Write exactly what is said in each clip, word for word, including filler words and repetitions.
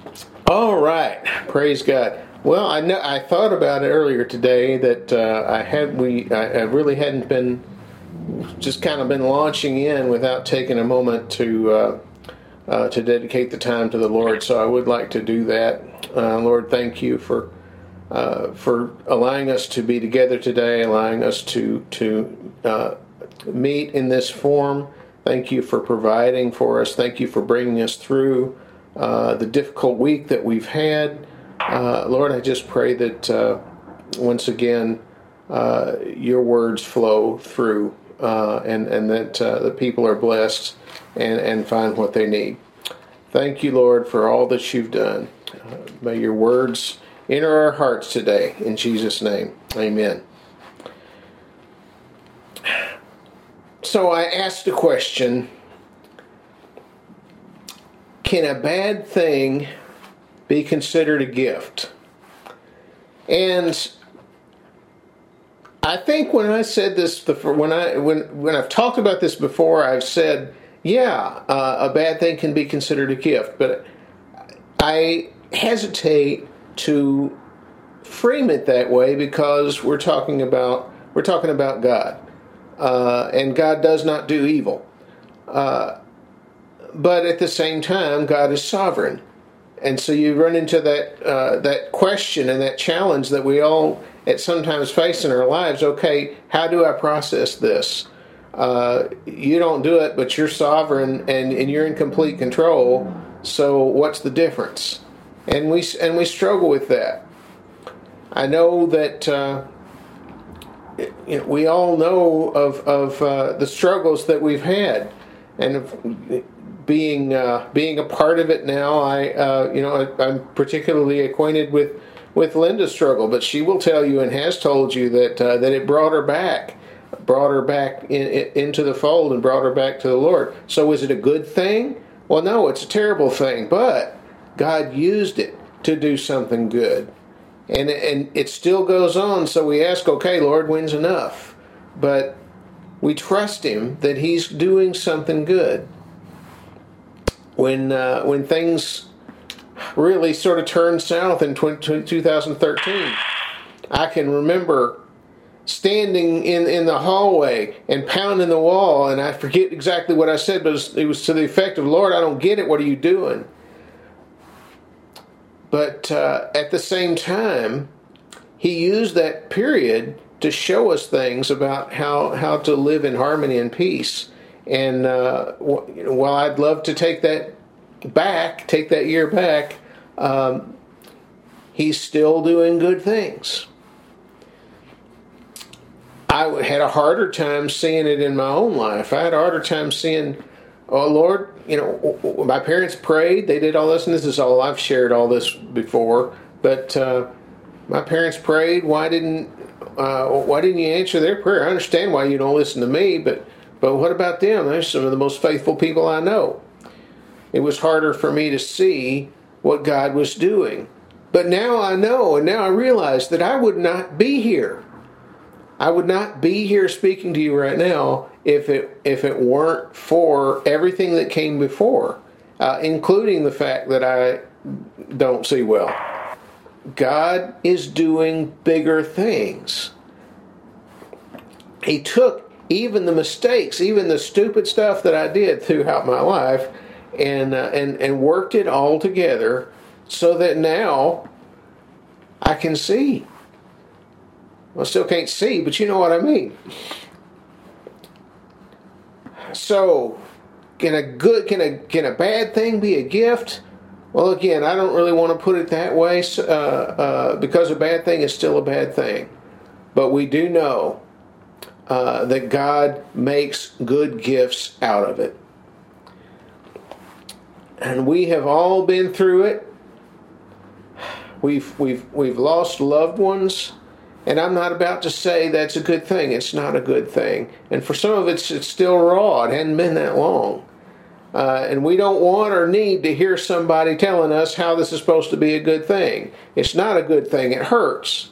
All right, praise God. Well, I know I thought about it earlier today that uh, I had we I, I really hadn't been just kind of been launching in without taking a moment to uh, uh, to dedicate the time to the Lord. So I would like to do that. Uh, Lord, thank you for uh, for allowing us to be together today, allowing us to to uh, meet in this form. Thank you for providing for us. Thank you for bringing us through uh, the difficult week that we've had. Uh, Lord, I just pray that uh, once again uh, your words flow through uh, and, and that uh, the people are blessed and, and find what they need. Thank you, Lord, for all that you've done. Uh, may your words enter our hearts today. In Jesus' name, amen. So I asked a question, can a bad thing be considered a gift? And I think when I said this, when I when when I've talked about this before, I've said, yeah, uh, a bad thing can be considered a gift, but I hesitate to frame it that way because we're talking about we're talking about God, uh, and God does not do evil. Uh, but at the same time, God is sovereign. And so you run into that uh, that question and that challenge that we all at sometimes face in our lives. Okay, how do I process this? Uh, you don't do it, but you're sovereign and, and you're in complete control. So what's the difference? And we and we struggle with that. I know that uh, you know, we all know of of uh, the struggles that we've had, and if, being uh, being a part of it now, I uh, you know I, I'm particularly acquainted with, with Linda's struggle, but she will tell you and has told you that uh, that it brought her back, brought her back in, in, into the fold and brought her back to the Lord. So is it a good thing? Well, no, it's a terrible thing, but God used it to do something good, and and it still goes on. So we ask, okay, Lord, when's enough? But we trust Him that He's doing something good. When uh, when things really sort of turned south in two thousand thirteen, I can remember standing in, in the hallway and pounding the wall, and I forget exactly what I said, but it was, it was to the effect of, Lord, I don't get it, what are you doing? But uh, at the same time, He used that period to show us things about how, how to live in harmony and peace. And uh, while I'd love to take that back, take that year back, um, He's still doing good things. I had a harder time seeing it in my own life. I had a harder time seeing, oh Lord, you know, my parents prayed, they did all this, and this is all, I've shared all this before, but uh, my parents prayed, why didn't, uh, why didn't you answer their prayer? I understand why you don't listen to me, but But what about them? They're some of the most faithful people I know. It was harder for me to see what God was doing. But now I know, and now I realize that I would not be here. I would not be here speaking to you right now if it if it weren't for everything that came before, uh, including the fact that I don't see well. God is doing bigger things. He took even the mistakes, even the stupid stuff that I did throughout my life, and uh, and and worked it all together so that now I can see. I still can't see, but you know what I mean. So, can a good, can a can a bad thing be a gift? Well, again, I don't really want to put it that way, uh, uh, because a bad thing is still a bad thing. But we do know Uh, that God makes good gifts out of it. And we have all been through it. We've we've we've lost loved ones, and I'm not about to say that's a good thing. It's not a good thing. And for some of it's it's still raw. It hadn't been that long. Uh, and we don't want or need to hear somebody telling us how this is supposed to be a good thing. It's not a good thing. It hurts.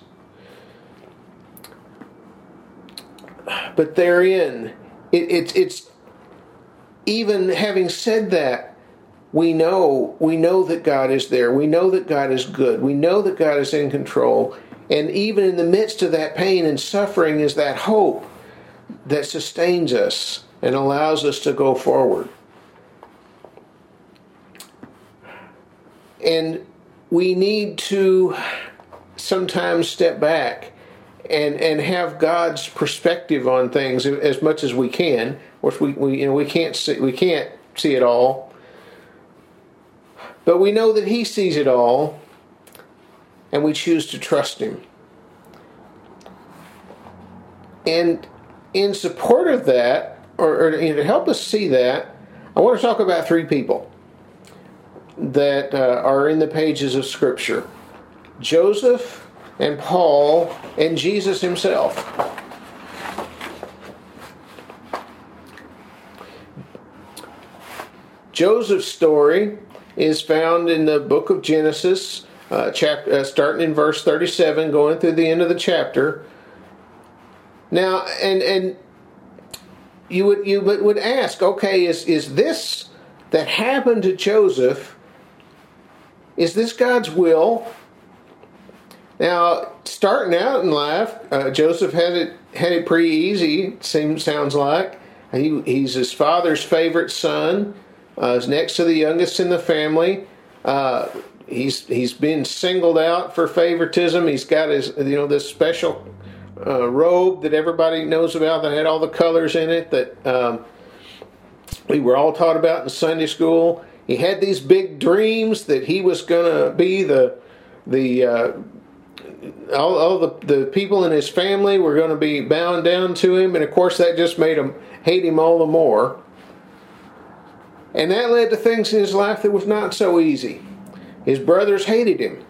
But therein, it, it, it's even having said that, we know we know that God is there. We know that God is good. We know that God is in control. And even in the midst of that pain and suffering is that hope that sustains us and allows us to go forward. And we need to sometimes step back and, and have God's perspective on things as much as we can. Of course, we, we you know we can't see we can't see it all, but we know that He sees it all, and we choose to trust Him. And in support of that, or, or you know, to help us see that, I want to talk about three people that uh, are in the pages of Scripture: Joseph and Paul and Jesus Himself. Joseph's story is found in the book of Genesis, uh, chapter, uh, starting in verse thirty-seven, going through the end of the chapter. Now, and and you would you would ask, okay, is is this that happened to Joseph? Is this God's will? Now, starting out in life, uh, Joseph had it had it pretty easy. It seems sounds like he he's his father's favorite son. Uh, he's next to the youngest in the family. Uh, he's he's been singled out for favoritism. He's got his you know this special uh, robe that everybody knows about that had all the colors in it that um, we were all taught about in Sunday school. He had these big dreams that he was going to be the the uh, all, all the the people in his family were going to be bowing down to him, and of course that just made him hate him all the more. And that led to things in his life that was not so easy. His brothers hated him.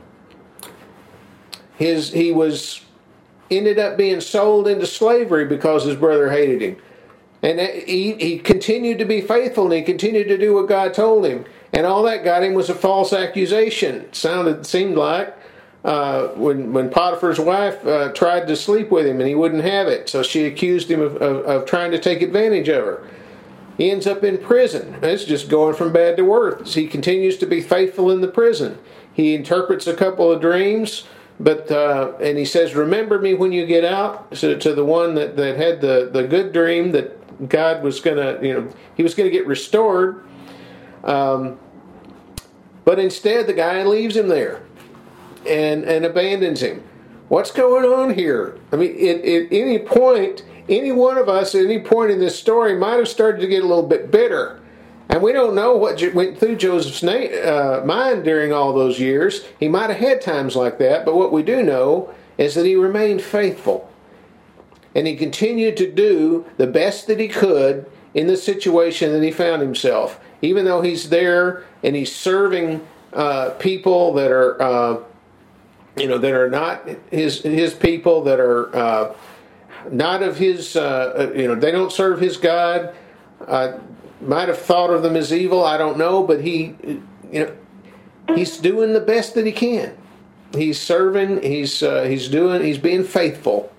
His he was ended up being sold into slavery because his brother hated him. And he, he continued to be faithful, and he continued to do what God told him. And all that got him was a false accusation. It sounded seemed like uh, when when Potiphar's wife uh, tried to sleep with him and he wouldn't have it, so she accused him of, of, of trying to take advantage of her. He ends up in prison. It's just going from bad to worse. He continues to be faithful in the prison. He interprets a couple of dreams, but uh, and he says, "Remember me when you get out." So to the one that, that had the, the good dream that God was going to, you know, he was going to get restored. Um, but instead, the guy leaves him there and and abandons him. What's going on here? I mean, at, at any point, any one of us at any point in this story might have started to get a little bit bitter. And we don't know what went through Joseph's uh, mind during all those years. He might have had times like that, but what we do know is that he remained faithful. And he continued to do the best that he could in the situation that he found himself. Even though he's there and he's serving uh, people that are, uh, you know, that are not his his people, that are uh, not of his, uh, you know, they don't serve his God. Uh, might have thought of them as evil, I don't know, but he, you know, he's doing the best that he can. He's serving. He's uh, he's doing. He's being faithful.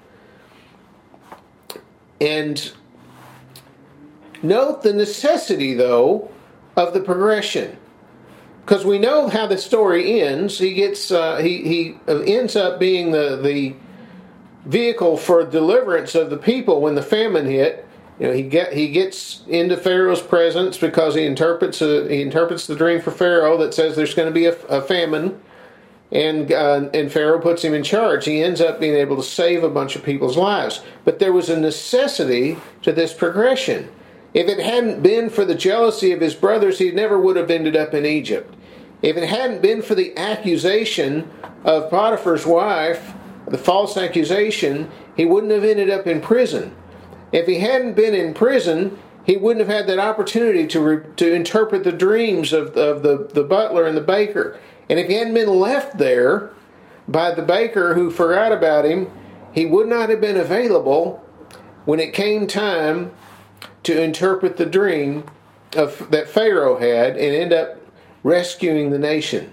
And note the necessity, though, of the progression, because we know how the story ends. He gets uh, he he ends up being the the vehicle for deliverance of the people when the famine hit. You know, he get he gets into Pharaoh's presence because he interprets a, he interprets the dream for Pharaoh that says there's going to be a, a famine, and uh, and Pharaoh puts him in charge. He ends up being able to save a bunch of people's lives. But there was a necessity to this progression. If it hadn't been for the jealousy of his brothers, he never would have ended up in Egypt. If it hadn't been for the accusation of Potiphar's wife, the false accusation, he wouldn't have ended up in prison. If he hadn't been in prison, he wouldn't have had that opportunity to re, to interpret the dreams of, of the, the butler and the baker. And if he hadn't been left there by the baker who forgot about him, he would not have been available when it came time to interpret the dream of that Pharaoh had and end up rescuing the nation.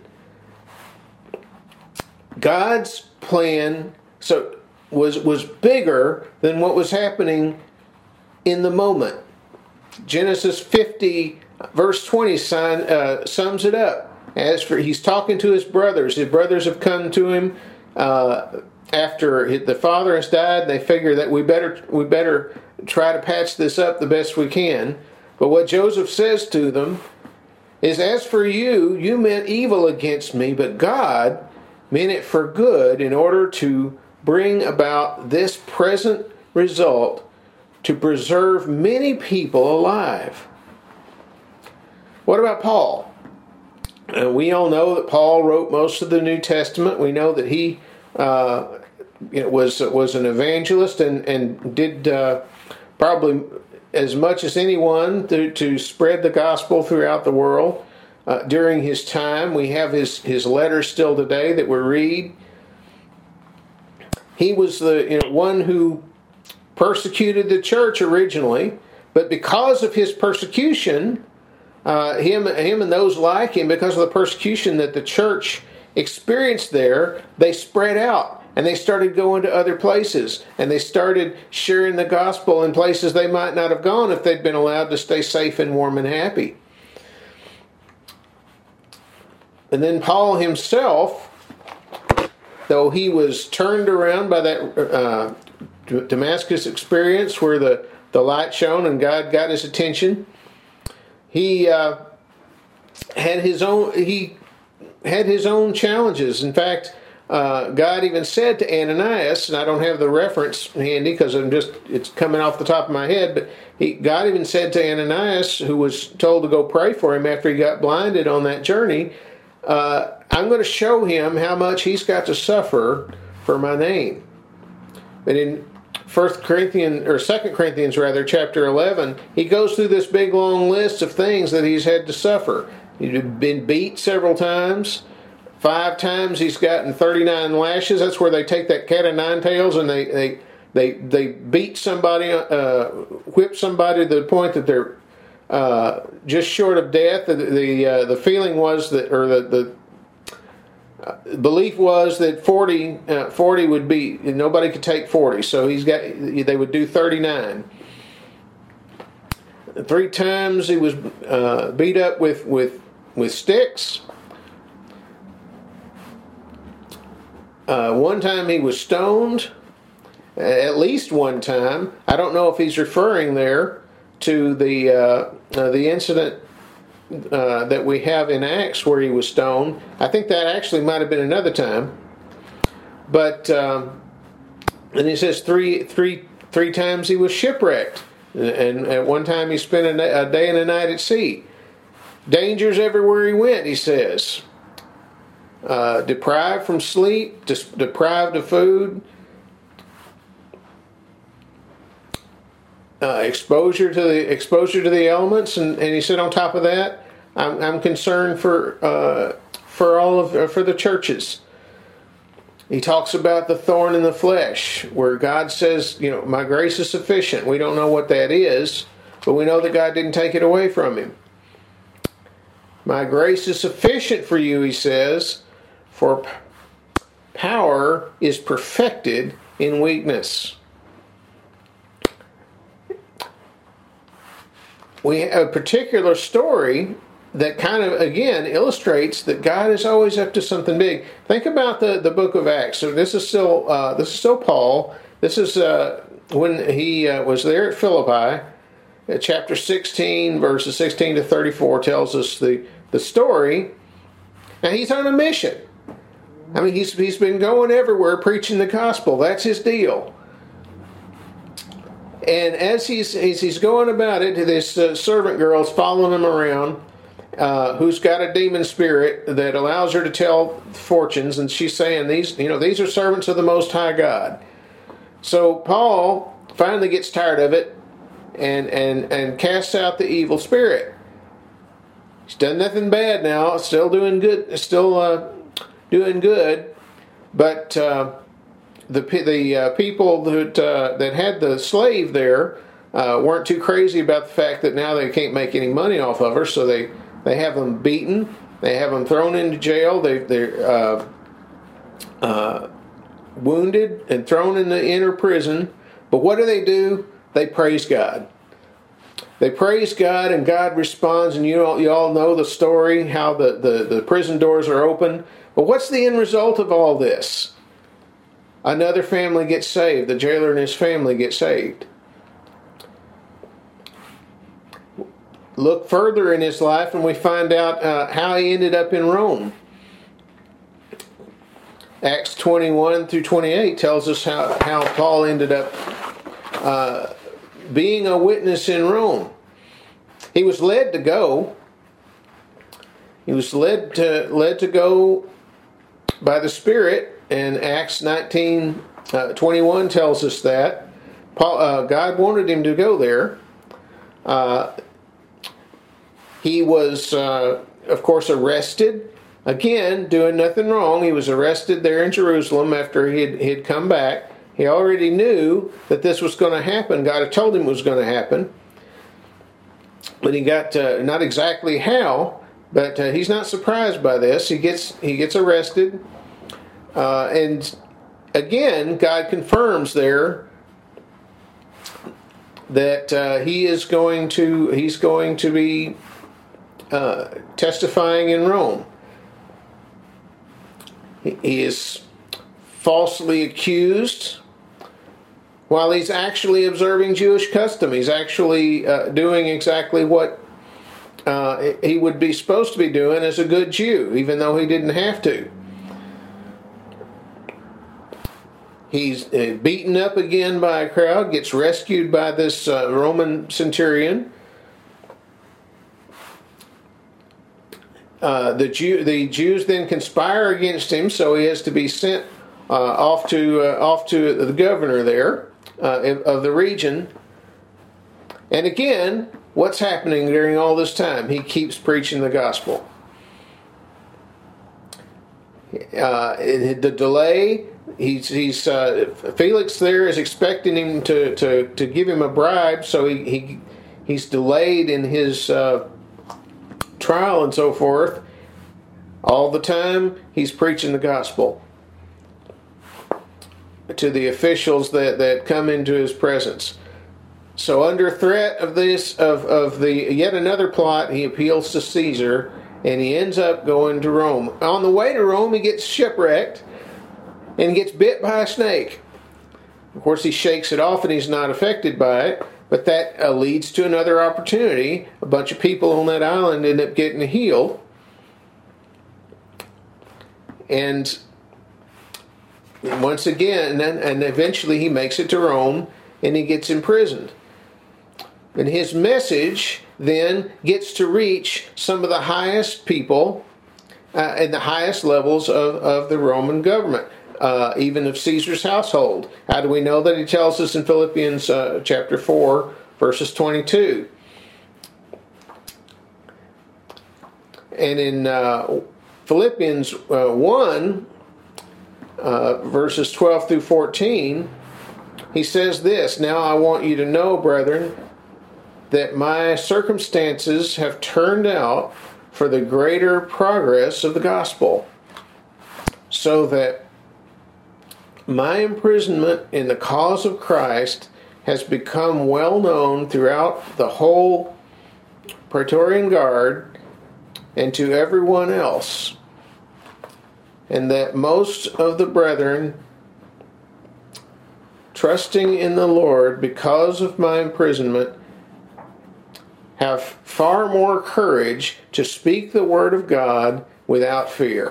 God's plan so was was bigger than what was happening in the moment. Genesis fifty Verse twenty sign, uh, sums it up. As for he's talking to his brothers. His brothers have come to him uh, after the father has died. And they figure that we better we better try to patch this up the best we can. But what Joseph says to them is, "As for you, you meant evil against me, but God meant it for good in order to bring about this present result, to preserve many people alive." What about Paul? Uh, we all know that Paul wrote most of the New Testament. We know that he uh, was was an evangelist and and did uh, probably as much as anyone to, to spread the gospel throughout the world uh, during his time. We have his his letters still today that we read. He was the you know, one who persecuted the church originally, but because of his persecution, uh, him, him and those like him, because of the persecution that the church experienced there, they spread out and they started going to other places and they started sharing the gospel in places they might not have gone if they'd been allowed to stay safe and warm and happy. And then Paul himself, though he was turned around by that uh, Damascus experience where the, the light shone and God got his attention, he uh, had his own he had his own challenges. In fact, uh, God even said to Ananias, and I don't have the reference handy because I'm just it's coming off the top of my head, but he, God even said to Ananias, who was told to go pray for him after he got blinded on that journey, uh, I'm going to show him how much he's got to suffer for my name. But in First Corinthians or Second Corinthians rather, chapter eleven, he goes through this big long list of things that he's had to suffer. He's been beat several times. Five times he's gotten thirty-nine lashes. That's where they take that cat of nine tails and they they they, they beat somebody, uh, whip somebody to the point that they're uh, just short of death. The the, uh, the feeling was that, or the the Uh, belief was that forty, uh, forty would be, nobody could take forty, so he's got, they would do thirty-nine. Three times he was uh, beat up with, with, with sticks. Uh, one time he was stoned. At least one time. I don't know if he's referring there to the uh, uh, the incident Uh, that we have in Acts where he was stoned. I think that actually might have been another time. But um, and he says three, three, three times he was shipwrecked, and at one time he spent a, a day and a night at sea. Dangers everywhere he went, he says. Uh, deprived from sleep, dis- deprived of food, Uh, exposure to the exposure to the elements, and, and he said on top of that, I'm, I'm concerned for uh, for all of uh, for the churches. He talks about the thorn in the flesh, where God says, you know, my grace is sufficient. We don't know what that is, but we know that God didn't take it away from him. My grace is sufficient for you, he says, for p- power is perfected in weakness. We have a particular story that kind of, again, illustrates that God is always up to something big. Think about the, the book of Acts. So this is still uh, this is still Paul. This is uh, when he uh, was there at Philippi. Uh, chapter sixteen, verses sixteen to thirty-four tells us the, the story. Now he's on a mission. I mean, he's he's been going everywhere preaching the gospel. That's his deal. And as he's as he's going about it, this uh, servant girl is following him around, uh, who's got a demon spirit that allows her to tell fortunes, and she's saying these, you know, these are servants of the Most High God. So Paul finally gets tired of it, and and and casts out the evil spirit. He's done nothing bad now, still doing good, still uh, doing good, but. Uh, The the uh, people that uh, that had the slave there uh, weren't too crazy about the fact that now they can't make any money off of her, so they, they have them beaten, they have them thrown into jail, they they're uh, uh, wounded and thrown in the inner prison. But what do they do? They praise God. They praise God, and God responds, and you all, you all know the story, how the, the, the prison doors are open. But what's the end result of all this? Another family gets saved. The jailer and his family get saved. Look further in his life, and we find out uh, how he ended up in Rome. Acts twenty-one through twenty-eight tells us how, how Paul ended up uh, being a witness in Rome. He was led to go. He was led to led to go by the Spirit, and Acts nineteen uh, twenty-one tells us that Paul, uh, God wanted him to go there. Uh, he was, uh, of course, arrested. Again, doing nothing wrong. He was arrested there in Jerusalem after he had, he had come back. He already knew that this was going to happen. God had told him it was going to happen. But he got, uh, not exactly how, but uh, he's not surprised by this. He gets he gets arrested. Uh, and again, God confirms there that uh, he is going to, he's going to be uh, testifying in Rome. He is falsely accused while he's actually observing Jewish custom. He's actually uh, doing exactly what uh, he would be supposed to be doing as a good Jew, even though he didn't have to. He's uh, beaten up again by a crowd, gets rescued by this uh, Roman centurion. Uh, the Jew, the Jews then conspire against him, so he has to be sent uh, off to uh, off to the governor there uh, of the region. And again, what's happening during all this time? He keeps preaching the gospel. Uh, the delay, he's he's uh, Felix there is expecting him to, to, to give him a bribe, so he, he he's delayed in his Uh, trial and so forth. All the time he's preaching the gospel to the officials that, that come into his presence. So under threat of this of, of the yet another plot, he appeals to Caesar, and he ends up going to Rome. On the way to Rome, he gets shipwrecked and gets bit by a snake. Of course, he shakes it off and he's not affected by it. But that uh, leads to another opportunity. A bunch of people on that island end up getting healed. And once again, and, and eventually he makes it to Rome and he gets imprisoned. And his message then gets to reach some of the highest people uh, and the highest levels of, of the Roman government. Uh, even of Caesar's household. How do we know that? He tells us in Philippians uh, chapter four, verses twenty-two. And in uh, Philippians uh, one, uh, verses twelve through fourteen, he says this, "Now I want you to know, brethren, that my circumstances have turned out for the greater progress of the gospel, so that my imprisonment in the cause of Christ has become well known throughout the whole Praetorian Guard and to everyone else, and that most of the brethren, trusting in the Lord because of my imprisonment, have far more courage to speak the word of God without fear."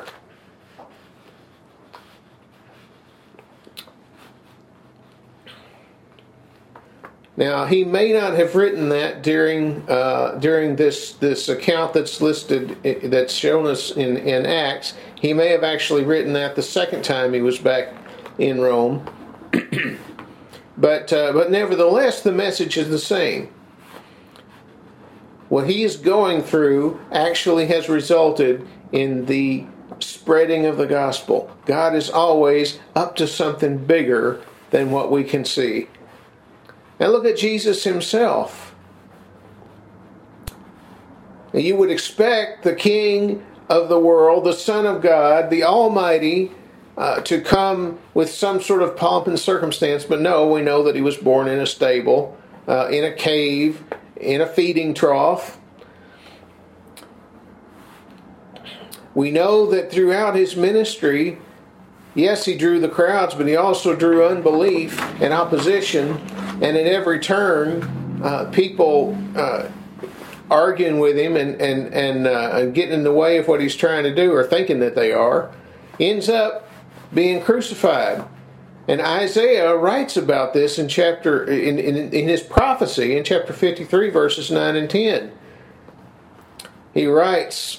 Now, he may not have written that during uh, during this this account that's listed, that's shown us in, in Acts. He may have actually written that the second time he was back in Rome. but uh, but nevertheless, the message is the same. What he is going through actually has resulted in the spreading of the gospel. God is always up to something bigger than what we can see. And look at Jesus himself. You would expect the King of the world, the Son of God, the Almighty, uh, to come with some sort of pomp and circumstance, but no, we know that he was born in a stable, uh, in a cave, in a feeding trough. We know that throughout his ministry, yes, he drew the crowds, but he also drew unbelief and opposition. And at every turn, uh, people uh, arguing with him and, and, and uh, getting in the way of what he's trying to do, or thinking that they are, ends up being crucified. And Isaiah writes about this in chapter in, in, in his prophecy in chapter fifty-three, verses nine and ten. He writes,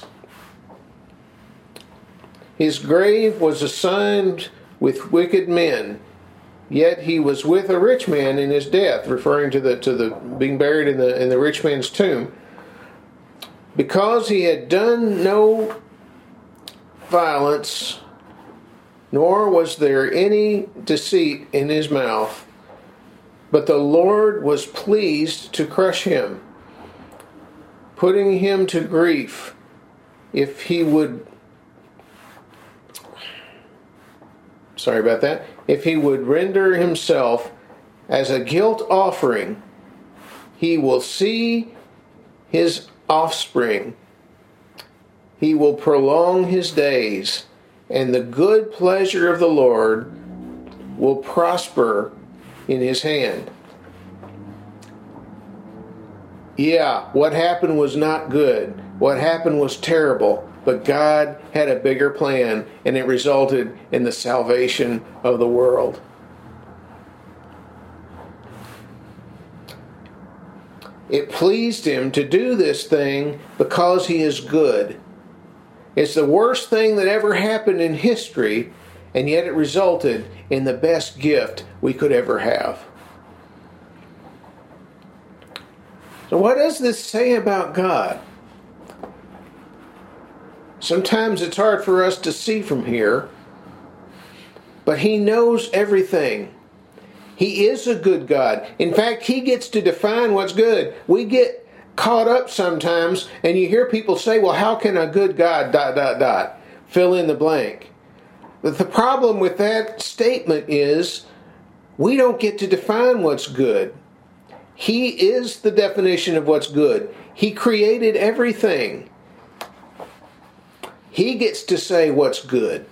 "His grave was assigned with wicked men, yet he was with a rich man in his death," referring to the to the being buried in the in the rich man's tomb. "Because he had done no violence, nor was there any deceit in his mouth, but the Lord was pleased to crush him, putting him to grief. If he would Sorry about that. If he would render himself as a guilt offering, he will see his offspring. He will prolong his days, and the good pleasure of the Lord will prosper in his hand." Yeah, what happened was not good. What happened was terrible. But God had a bigger plan, and it resulted in the salvation of the world. It pleased him to do this thing because he is good. It's the worst thing that ever happened in history, and yet it resulted in the best gift we could ever have. So what does this say about God? Sometimes it's hard for us to see from here, but he knows everything. He is a good God. In fact, he gets to define what's good. We get caught up sometimes, and you hear people say, well, how can a good God dot, dot, dot, fill in the blank? But the problem with that statement is we don't get to define what's good. He is the definition of what's good. He created everything. He gets to say what's good.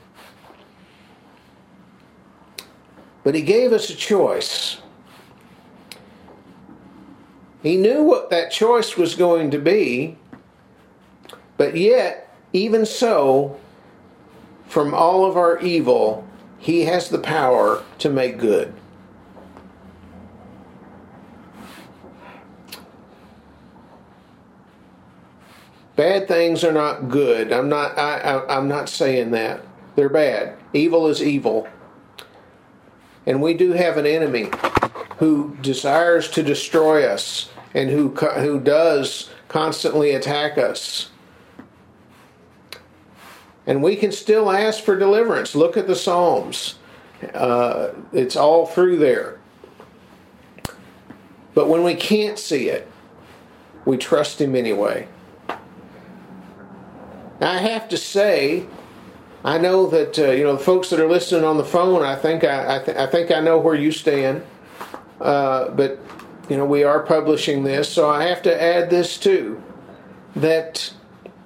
But he gave us a choice. He knew what that choice was going to be, but yet, even so, from all of our evil, he has the power to make good. Bad things are not good. I'm not. I, I, I'm not saying that. They're bad. Evil is evil, and we do have an enemy who desires to destroy us and who who does constantly attack us. And we can still ask for deliverance. Look at the Psalms. Uh, it's all through there. But when we can't see it, we trust him anyway. I have to say, I know that uh, you know the folks that are listening on the phone. I think I, I, th- I think I know where you stand. Uh, but you know we are publishing this, so I have to add this too. That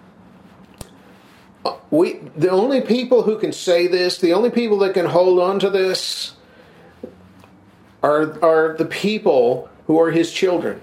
we the only people who can say this, the only people that can hold on to this, are are the people who are his children.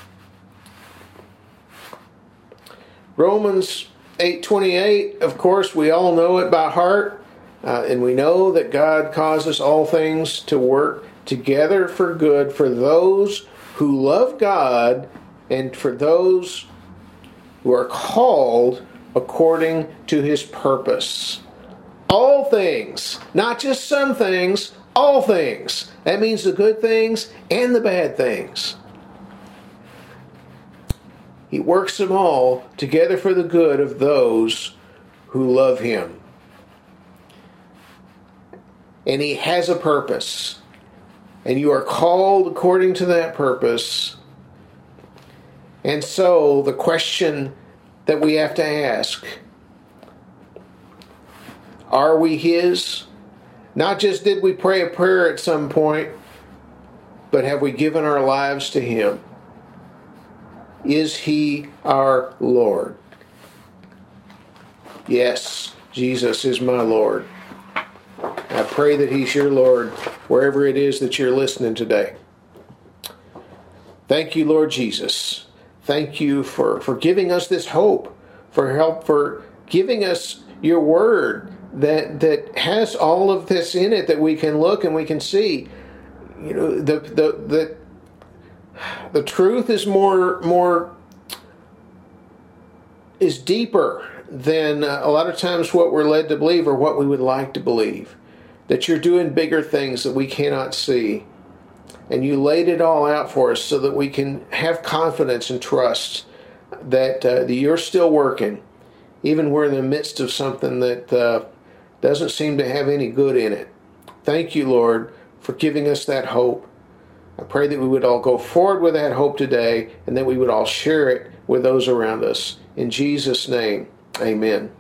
Romans eight twenty-eight, of course, we all know it by heart, uh, and we know that God causes all things to work together for good for those who love God and for those who are called according to his purpose. All things, not just some things, all things. That means the good things and the bad things. He works them all together for the good of those who love him. And he has a purpose. And you are called according to that purpose. And so the question that we have to ask, are we his? Not just did we pray a prayer at some point, but have we given our lives to him? Is He our Lord? Yes, Jesus is my Lord. I pray that He's your Lord wherever it is that you're listening today. Thank you, Lord Jesus. Thank you for, for giving us this hope, for help, for giving us your word that that has all of this in it that we can look and we can see. You know, the the the the truth is more more is deeper than uh, a lot of times what we're led to believe or what we would like to believe. That you're doing bigger things that we cannot see. And you laid it all out for us so that we can have confidence and trust that, uh, that you're still working. Even we're in the midst of something that uh, doesn't seem to have any good in it. Thank you, Lord, for giving us that hope. I pray that we would all go forward with that hope today and that we would all share it with those around us. In Jesus' name, amen.